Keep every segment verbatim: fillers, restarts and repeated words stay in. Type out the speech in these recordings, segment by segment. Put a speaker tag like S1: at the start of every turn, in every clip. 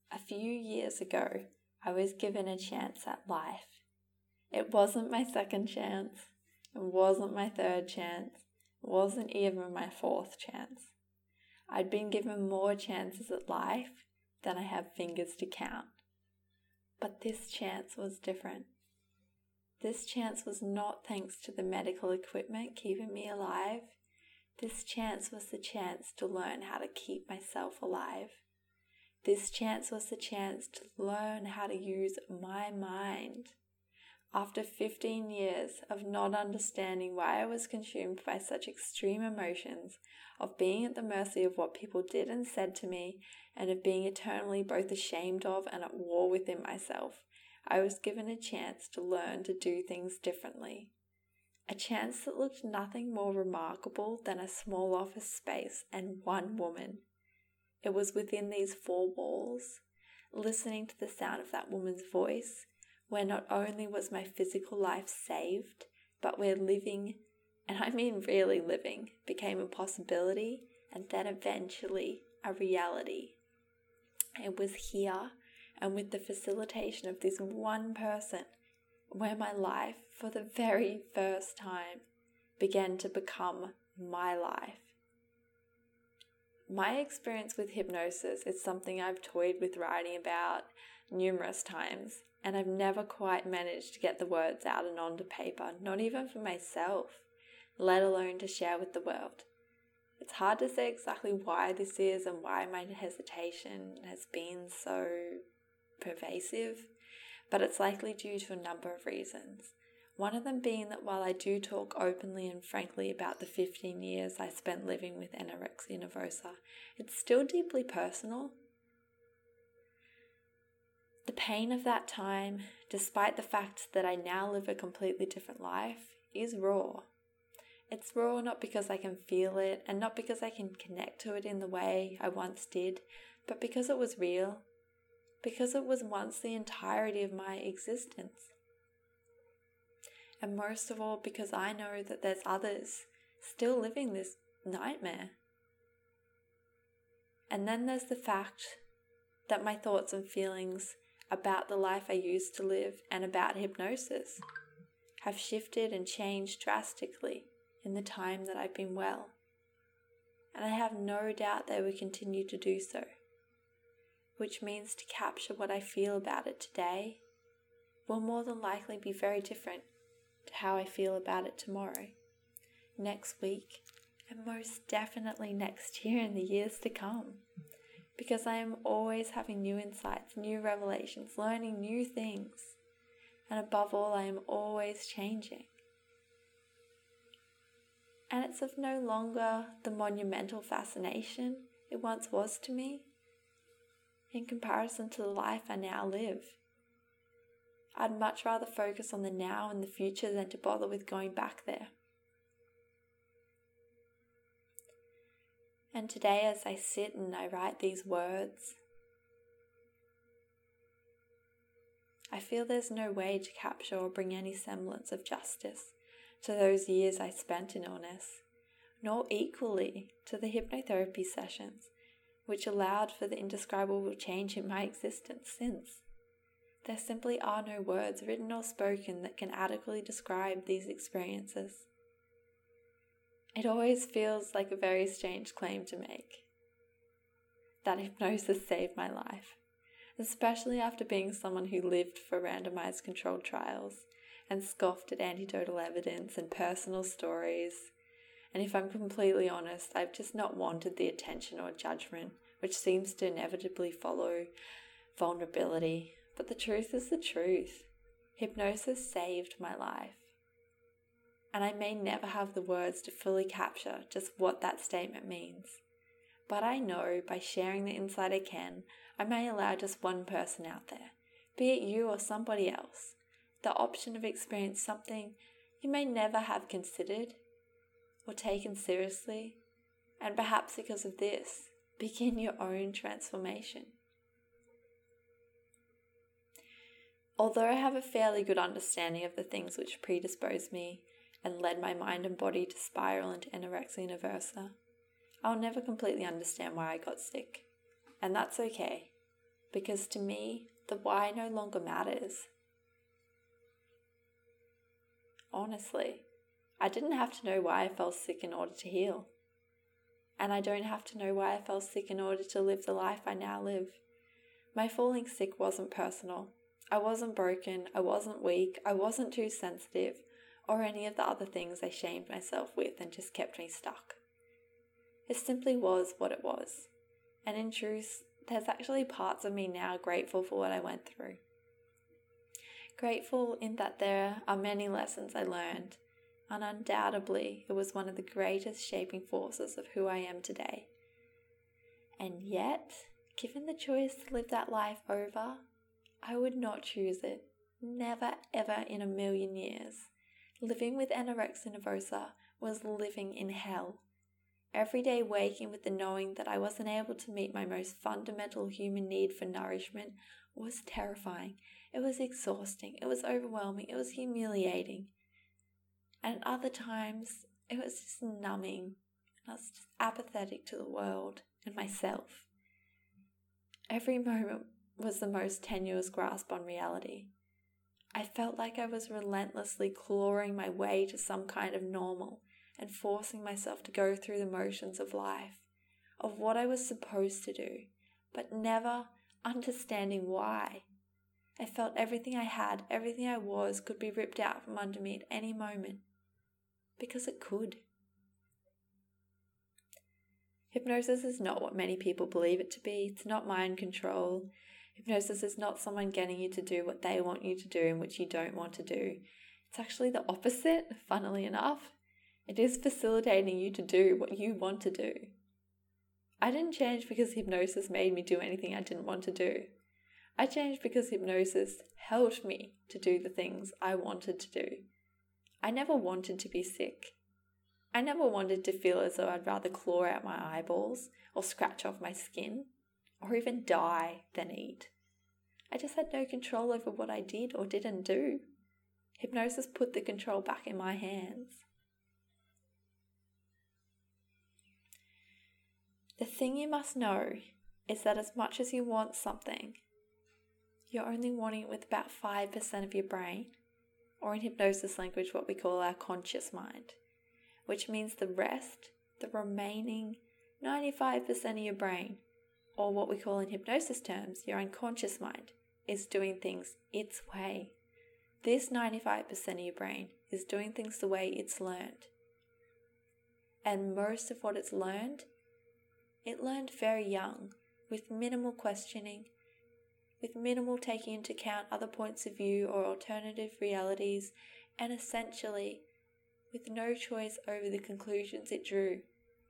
S1: A few years ago, I was given a chance at life. It wasn't my second chance. It wasn't my third chance. It wasn't even my fourth chance. I'd been given more chances at life than I have fingers to count. But this chance was different. This chance was not thanks to the medical equipment keeping me alive. This chance was the chance to learn how to keep myself alive. This chance was the chance to learn how to use my mind. After fifteen years of not understanding why I was consumed by such extreme emotions, of being at the mercy of what people did and said to me, and of being eternally both ashamed of and at war within myself, I was given a chance to learn to do things differently. A chance that looked nothing more remarkable than a small office space and one woman. It was within these four walls, listening to the sound of that woman's voice, where not only was my physical life saved, but where living, and I mean really living, became a possibility and then eventually a reality. It was here, and with the facilitation of this one person, where my life, for the very first time, began to become my life. My experience with hypnosis is something I've toyed with writing about numerous times, and I've never quite managed to get the words out and onto paper, not even for myself, let alone to share with the world. It's hard to say exactly why this is and why my hesitation has been so pervasive, but it's likely due to a number of reasons. One of them being that while I do talk openly and frankly about the fifteen years I spent living with anorexia nervosa, it's still deeply personal. The pain of that time, despite the fact that I now live a completely different life, is raw. It's raw not because I can feel it and not because I can connect to it in the way I once did, but because it was real. Because it was once the entirety of my existence. And most of all, because I know that there's others still living this nightmare. And then there's the fact that my thoughts and feelings about the life I used to live and about hypnosis have shifted and changed drastically in the time that I've been well. And I have no doubt they will continue to do so, which means to capture what I feel about it today will more than likely be very different to how I feel about it tomorrow, next week, and most definitely next year and the years to come. Because I am always having new insights, new revelations, learning new things. And above all, I am always changing. And it's of no longer the monumental fascination it once was to me in comparison to the life I now live. I'd much rather focus on the now and the future than to bother with going back there. And today, as I sit and I write these words, I feel there's no way to capture or bring any semblance of justice to those years I spent in illness, nor equally to the hypnotherapy sessions, which allowed for the indescribable change in my existence since. There simply are no words, written or spoken, that can adequately describe these experiences. It always feels like a very strange claim to make, that hypnosis saved my life, especially after being someone who lived for randomized controlled trials and scoffed at anecdotal evidence and personal stories. And if I'm completely honest, I've just not wanted the attention or judgment, which seems to inevitably follow vulnerability. But the truth is the truth. Hypnosis saved my life. And I may never have the words to fully capture just what that statement means. But I know by sharing the insight I can, I may allow just one person out there, be it you or somebody else, the option of experiencing something you may never have considered or taken seriously, and perhaps because of this, begin your own transformation. Although I have a fairly good understanding of the things which predisposed me and led my mind and body to spiral into anorexia nervosa, I'll never completely understand why I got sick. And that's okay, because to me, the why no longer matters. Honestly, I didn't have to know why I fell sick in order to heal. And I don't have to know why I fell sick in order to live the life I now live. My falling sick wasn't personal. I wasn't broken, I wasn't weak, I wasn't too sensitive, or any of the other things I shamed myself with and just kept me stuck. It simply was what it was. And in truth, there's actually parts of me now grateful for what I went through. Grateful in that there are many lessons I learned, and undoubtedly it was one of the greatest shaping forces of who I am today. And yet, given the choice to live that life over, I would not choose it. Never ever in a million years. Living with anorexia nervosa was living in hell. Every day waking with the knowing that I wasn't able to meet my most fundamental human need for nourishment was terrifying. It was exhausting. It was overwhelming. It was humiliating. And at other times, it was just numbing. I was just apathetic to the world and myself. Every moment was the most tenuous grasp on reality. I felt like I was relentlessly clawing my way to some kind of normal and forcing myself to go through the motions of life, of what I was supposed to do, but never understanding why. I felt everything I had, everything I was, could be ripped out from under me at any moment. Because it could. Hypnosis is not what many people believe it to be. It's not mind control. Hypnosis is not someone getting you to do what they want you to do and which you don't want to do. It's actually the opposite, funnily enough. It is facilitating you to do what you want to do. I didn't change because hypnosis made me do anything I didn't want to do. I changed because hypnosis helped me to do the things I wanted to do. I never wanted to be sick. I never wanted to feel as though I'd rather claw out my eyeballs or scratch off my skin or even die than eat. I just had no control over what I did or didn't do. Hypnosis put the control back in my hands. The thing you must know is that as much as you want something, you're only wanting it with about five percent of your brain, or in hypnosis language what we call our conscious mind, which means the rest, the remaining ninety-five percent of your brain, or what we call in hypnosis terms, your unconscious mind, is doing things its way. This ninety-five percent of your brain is doing things the way it's learned. And most of what it's learned, it learned very young, with minimal questioning, with minimal taking into account other points of view or alternative realities, and essentially with no choice over the conclusions it drew.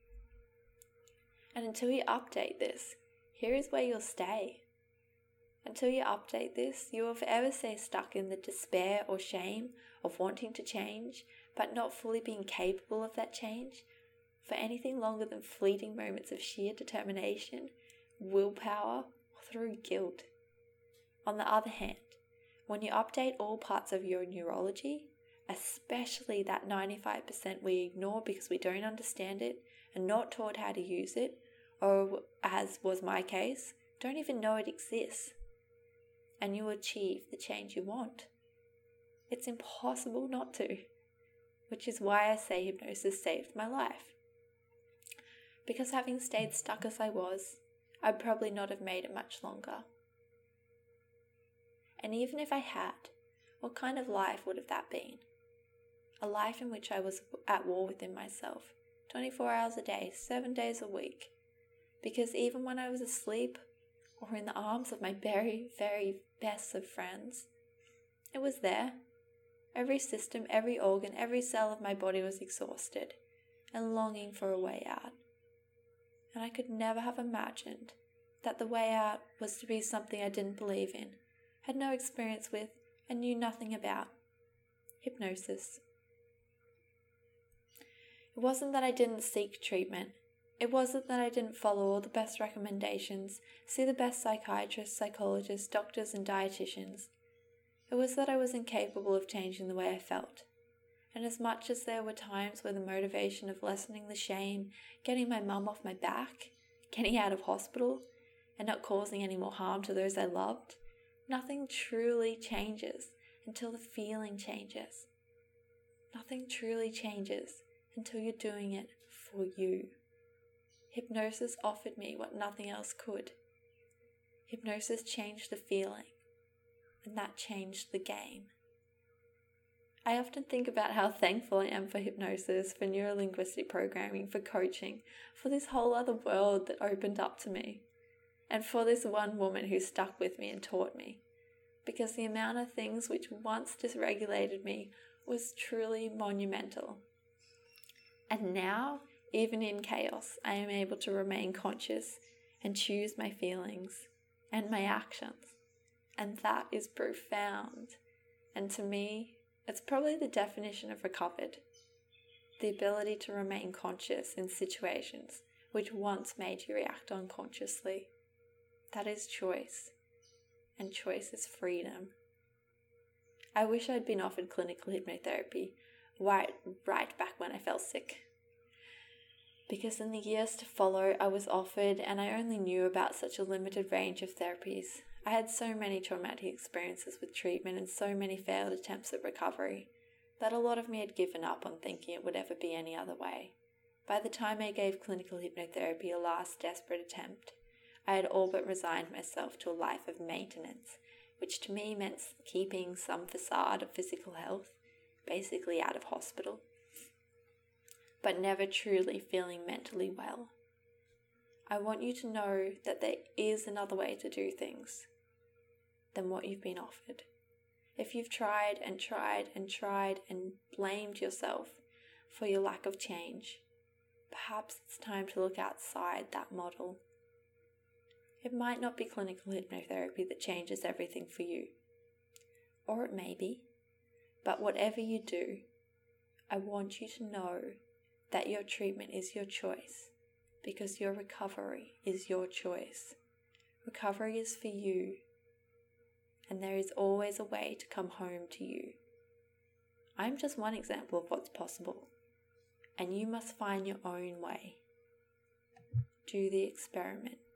S1: And until you update this, here is where you'll stay. Until you update this, you will forever stay stuck in the despair or shame of wanting to change, but not fully being capable of that change, for anything longer than fleeting moments of sheer determination, willpower, or through guilt. On the other hand, when you update all parts of your neurology, especially that ninety-five percent we ignore because we don't understand it and not taught how to use it, or as was my case, don't even know it exists, and you achieve the change you want. It's impossible not to, which is why I say hypnosis saved my life. Because having stayed stuck as I was, I'd probably not have made it much longer. And even if I had, what kind of life would have that been? A life in which I was at war within myself, twenty-four hours a day, seven days a week. Because even when I was asleep, or in the arms of my very, very best of friends, it was there. Every system, every organ, every cell of my body was exhausted and longing for a way out. And I could never have imagined that the way out was to be something I didn't believe in, had no experience with, and knew nothing about. Hypnosis. It wasn't that I didn't seek treatment. It wasn't that I didn't follow all the best recommendations, see the best psychiatrists, psychologists, doctors and dietitians. It was that I was incapable of changing the way I felt. And as much as there were times where the motivation of lessening the shame, getting my mum off my back, getting out of hospital, and not causing any more harm to those I loved, nothing truly changes until the feeling changes. Nothing truly changes until you're doing it for you. Hypnosis offered me what nothing else could. Hypnosis changed the feeling, and that changed the game. I often think about how thankful I am for hypnosis, for neurolinguistic programming, for coaching, for this whole other world that opened up to me, and for this one woman who stuck with me and taught me, because the amount of things which once dysregulated me was truly monumental. And now, even in chaos, I am able to remain conscious and choose my feelings and my actions. And that is profound. And to me, it's probably the definition of recovered. The ability to remain conscious in situations which once made you react unconsciously. That is choice. And choice is freedom. I wish I'd been offered clinical hypnotherapy right, right back when I fell sick. Because in the years to follow, I was offered and I only knew about such a limited range of therapies. I had so many traumatic experiences with treatment and so many failed attempts at recovery that a lot of me had given up on thinking it would ever be any other way. By the time I gave clinical hypnotherapy a last desperate attempt, I had all but resigned myself to a life of maintenance, which to me meant keeping some facade of physical health, basically out of hospital, but never truly feeling mentally well. I want you to know that there is another way to do things than what you've been offered. If you've tried and tried and tried and blamed yourself for your lack of change, perhaps it's time to look outside that model. It might not be clinical hypnotherapy that changes everything for you, or it may be, but whatever you do, I want you to know that your treatment is your choice, because your recovery is your choice. Recovery is for you, and there is always a way to come home to you. I'm just one example of what's possible, and you must find your own way. Do the experiment.